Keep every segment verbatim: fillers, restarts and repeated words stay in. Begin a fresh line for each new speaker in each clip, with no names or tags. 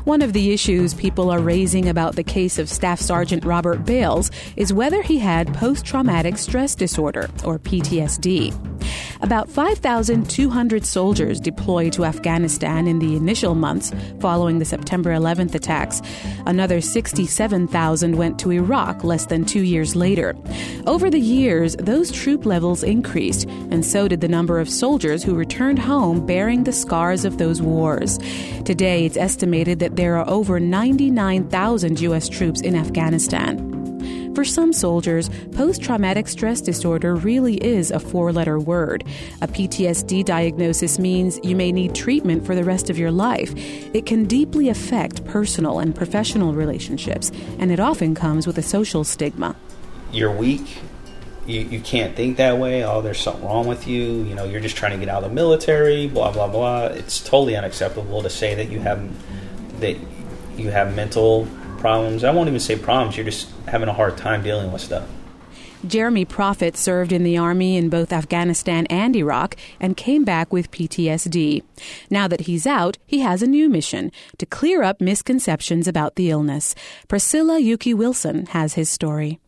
One of the issues people are raising about the case of Staff Sergeant Robert Bales is whether he had post-traumatic stress disorder, or P T S D. About five thousand two hundred soldiers deployed to Afghanistan in the initial months following the September eleventh attacks. Another sixty-seven thousand went to Iraq less than two years later. Over the years, those troop levels increased, and so did the number of soldiers who returned home bearing the scars of those wars. Today, it's estimated that there are over ninety-nine thousand U S troops in Afghanistan. For some soldiers, post-traumatic stress disorder really is a four-letter word. A P T S D diagnosis means you may need treatment for the rest of your life. It can deeply affect personal and professional relationships, and it often comes with a social stigma.
You're weak. You, you can't think that way. Oh, there's something wrong with you. You know, you're just trying to get out of the military, blah, blah, blah. It's totally unacceptable to say that you have, that you have mental problems. I won't even say problems. You're just having a hard time dealing with stuff.
Jeremy Prophet served in the Army in both Afghanistan and Iraq and came back with P T S D. Now that he's out, he has a new mission: to clear up misconceptions about the illness. Priscilla Yuki Wilson has his story.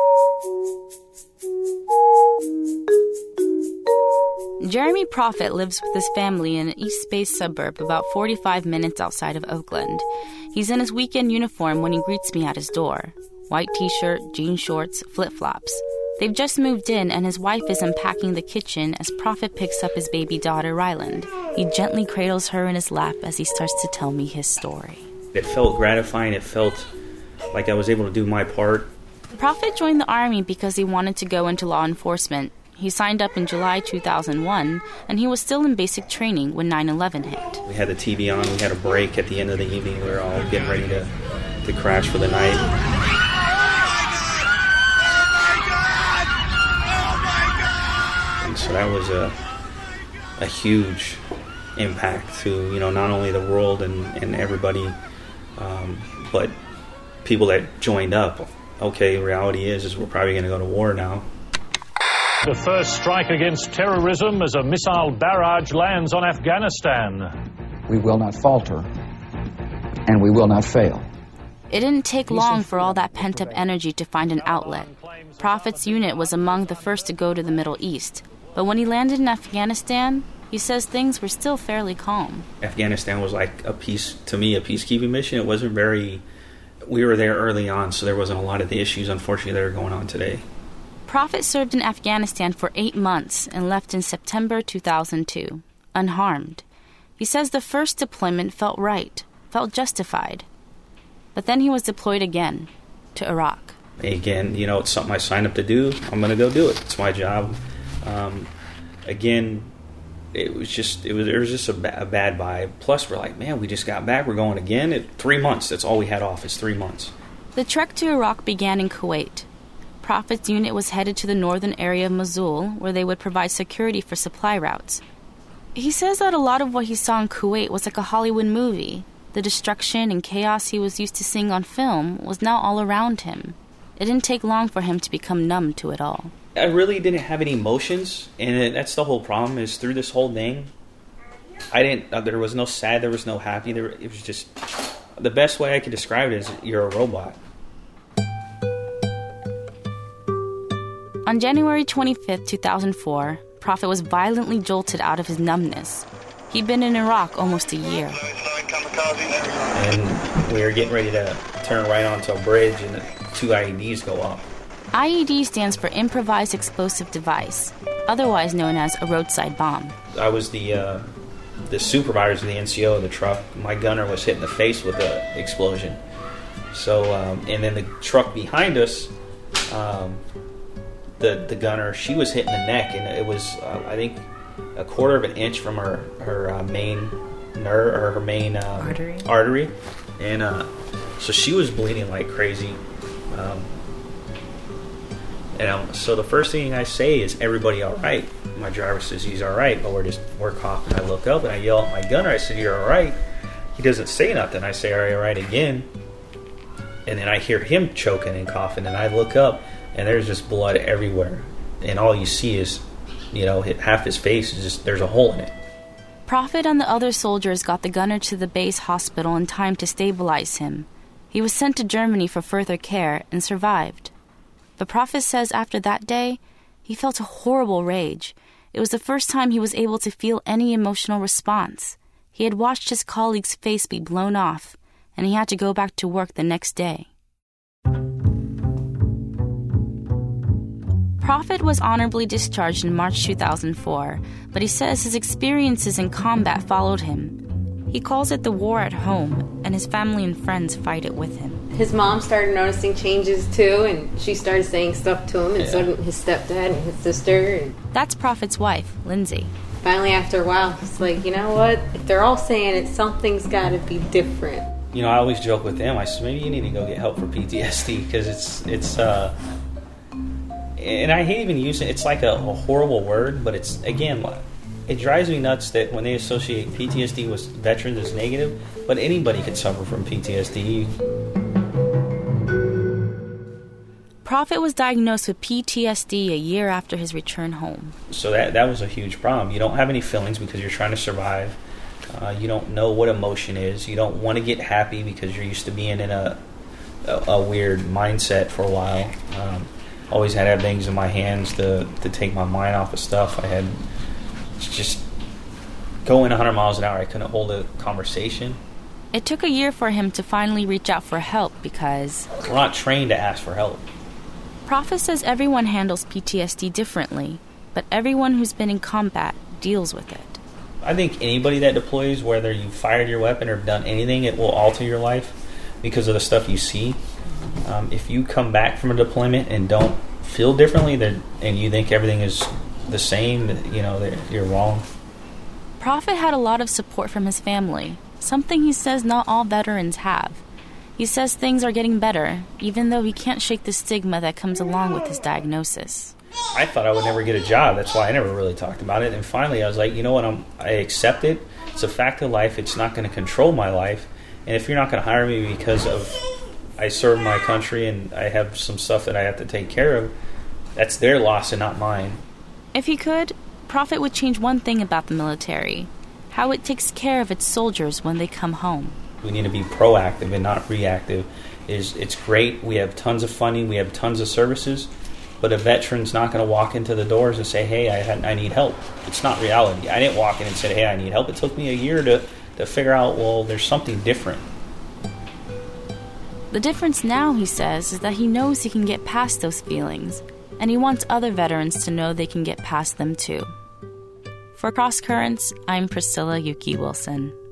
Jeremy Prophet lives with his family in an East Bay suburb about forty-five minutes outside of Oakland. He's in his weekend uniform when he greets me at his door. White t-shirt, jean shorts, flip-flops. They've just moved in, and his wife is unpacking the kitchen as Prophet picks up his baby daughter, Ryland. He gently cradles her in his lap as he starts to tell me his story.
It felt gratifying. It felt like I was able to do my part.
Prophet joined the Army because he wanted to go into law enforcement. He signed up in July two thousand one, and he was still in basic training when nine eleven hit.
We had the T V on. We had a break at the end of the evening. We were all getting ready to, to crash for the night. And so that was a a huge impact to, you know, not only the world and, and everybody, um, but people that joined up. Okay, reality is, is we're probably going to go to war now.
The first strike against terrorism as a missile barrage lands on Afghanistan.
We will not falter, and we will not fail.
It didn't take long for all that pent-up energy to find an outlet. Prophet's unit was among the first to go to the Middle East. But when he landed in Afghanistan, he says things were still fairly calm.
Afghanistan was like a peace, to me, a peacekeeping mission. It wasn't very... We were there early on, so there wasn't a lot of the issues, unfortunately, that are going on today.
Prophet served in Afghanistan for eight months and left in September two thousand two, unharmed. He says the first deployment felt right, felt justified. But then he was deployed again, to Iraq.
Again, you know, it's something I signed up to do. I'm going to go do it. It's my job. Um, again, it was just it was, it was just a, ba- a bad vibe. Plus, we're like, man, we just got back. We're going again. It, three months. That's all we had off is three months.
The trek to Iraq began in Kuwait. Prophet's unit was headed to the northern area of Mosul, where they would provide security for supply routes. He says that a lot of what he saw in Kuwait was like a Hollywood movie. The destruction and chaos he was used to seeing on film was now all around him. It didn't take long for him to become numb to it all.
I really didn't have any emotions, and that's the whole problem, is through this whole thing, I didn't, uh, there was no sad, there was no happy, there, it was just, the best way I could describe it is you're a robot.
On January twenty-fifth, two thousand four, Prophet was violently jolted out of his numbness. He'd been in Iraq almost a year.
And we were getting ready to turn right onto a bridge, and the two I E Ds go off.
I E D stands for Improvised Explosive Device, otherwise known as a roadside bomb.
I was the uh, the supervisor of the N C O of the truck. My gunner was hit in the face with the explosion. So, um, and then the truck behind us, um, the the gunner, she was hit in the neck, and it was, uh, I think, a quarter of an inch from her her uh, main nerve or her main um,
artery.
Artery, and uh, so she was bleeding like crazy. Um, and um, so the first thing I say is, "Everybody all right?" My driver says he's all right, but we're just we're coughing. I look up and I yell at my gunner. I said, "You're all right?" He doesn't say nothing. I say, "Are you all right?" again, and then I hear him choking and coughing, and I look up and there's just blood everywhere, and all you see is, you know, half his face is just, there's a hole in it.
Prophet and the other soldiers got the gunner to the base hospital in time to stabilize him. He was sent to Germany for further care and survived. But Prophet says after that day, he felt a horrible rage. It was the first time he was able to feel any emotional response. He had watched his colleague's face be blown off, and he had to go back to work the next day. Prophet was honorably discharged in March two thousand four, but he says his experiences in combat followed him. He calls it the war at home, and his family and friends fight it with him.
His mom started noticing changes too, and she started saying stuff to him, and yeah. so did his stepdad and his sister. And
that's Prophet's wife, Lindsay.
Finally, after a while, it's like, you know what? If they're all saying it, something's got to be different.
You know, I always joke with them. I said, maybe you need to go get help for P T S D, because it's, it's, uh... and I hate even using it. It's like a, a horrible word, but it's, again, it drives me nuts that when they associate P T S D with veterans as negative, but anybody could suffer from P T S D.
Prophet was diagnosed with P T S D a year after his return home.
So that that was a huge problem. You don't have any feelings because you're trying to survive. Uh, you don't know what emotion is. You don't want to get happy because you're used to being in a a, a weird mindset for a while. Um, always had to have things in my hands to, to take my mind off of stuff. I had just going one hundred miles an hour. I couldn't hold a conversation.
It took a year for him to finally reach out for help because
we're not trained to ask for help.
Prophet says everyone handles P T S D differently, but everyone who's been in combat deals with it.
I think anybody that deploys, whether you fired your weapon or done anything, it will alter your life because of the stuff you see. Um, if you come back from a deployment and don't feel differently, and you think everything is the same, you know, you're wrong.
Prophet had a lot of support from his family, something he says not all veterans have. He says things are getting better, even though he can't shake the stigma that comes along with his diagnosis.
I thought I would never get a job. That's why I never really talked about it. And finally, I was like, you know what? I'm, I accept it. It's a fact of life. It's not going to control my life. And if you're not going to hire me because of I serve my country and I have some stuff that I have to take care of, that's their loss and not mine.
If he could, Prophet would change one thing about the military: how it takes care of its soldiers when they come home.
We need to be proactive and not reactive. Is It's great. We have tons of funding. We have tons of services. But a veteran's not going to walk into the doors and say, hey, I, had, I need help. It's not reality. I didn't walk in and say, hey, I need help. It took me a year to, to figure out, well, there's something different.
The difference now, he says, is that he knows he can get past those feelings, and he wants other veterans to know they can get past them too. For Cross Currents, I'm Priscilla Yuki Wilson.